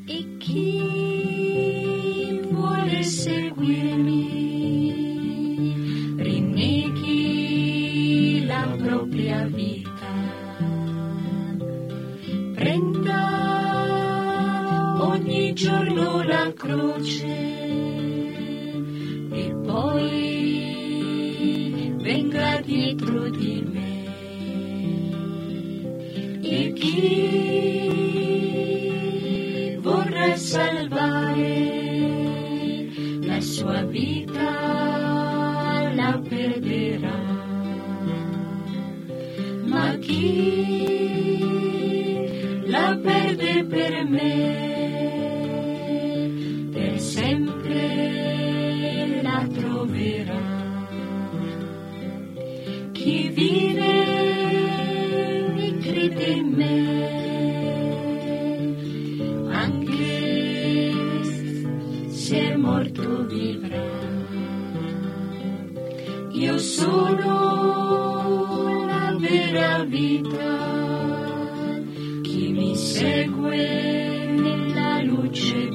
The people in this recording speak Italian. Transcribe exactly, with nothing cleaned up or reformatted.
E chi vuole seguirmi rinneghi la propria vita, prenda ogni giorno la croce e poi venga dietro di me. E chi vorrà salvare la sua vita la perderà, ma chi la perde per me per sempre la troverà. Chi vive e crede in me, anche se è morto vivrà. Io sono la vera vita, chi mi segue nella luce